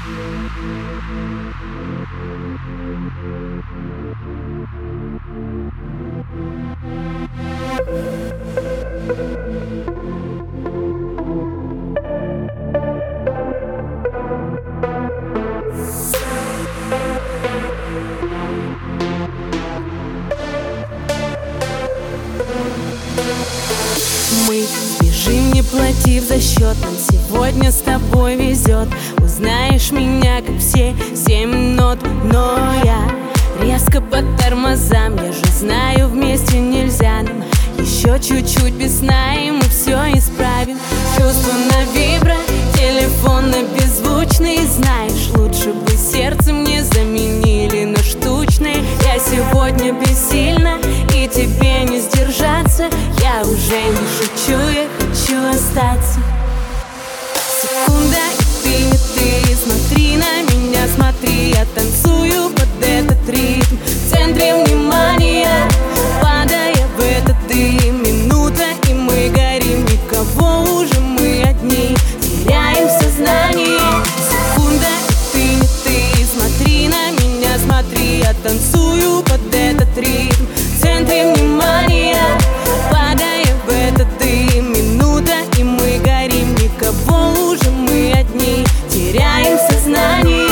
Мы бежим, не платив за счет. Нам сегодня с тобой везет. Узнаешь меня, как все 7 нот. Но я резко по тормозам. Я же знаю, вместе нельзя нам. Еще чуть-чуть без сна, и мы все исправим. Чувство на вибро, телефон на беззвучный. Знаешь, лучше бы сердце мне заменили на штучное. Я сегодня бессильна, и тебе не сдержаться. Я уже не шучу, я хочу остаться. Секунда, и ты, смотри на меня, смотри. Я танцую под этот ритм в центре внимания, падая в этот дым. Минута, и мы горим, никого уже, мы одни, теряем сознание. Секунда, и ты, смотри на меня, смотри. Я танцую под этот ритм в центре внимания, падая в этот дым. Минута, и мы горим, никого уже, мы одни, теряем сознание.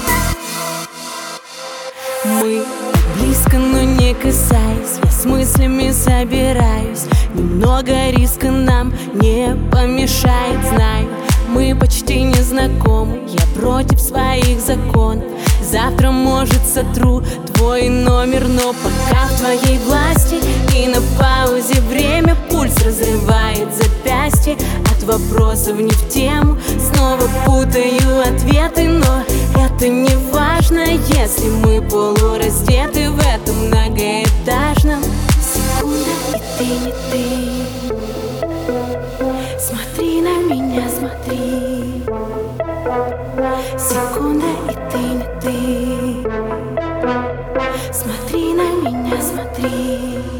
Мы близко, но не касаясь, я с мыслями собираюсь. Немного риска нам не помешает, знаю, мы почти не знакомы. Я против своих законов. Завтра, может, сотру твой номер, но пока в твоей власти. И на паузе время, пульс разрывает запястье. От вопросов не в тему, снова путаю ответы. Но это не важно, если мы полураздеты в этом многоэтажном. Секунда, и ты не ты. Смотри на меня, смотри. Секунда, и ты не ты. Смотри на меня, смотри.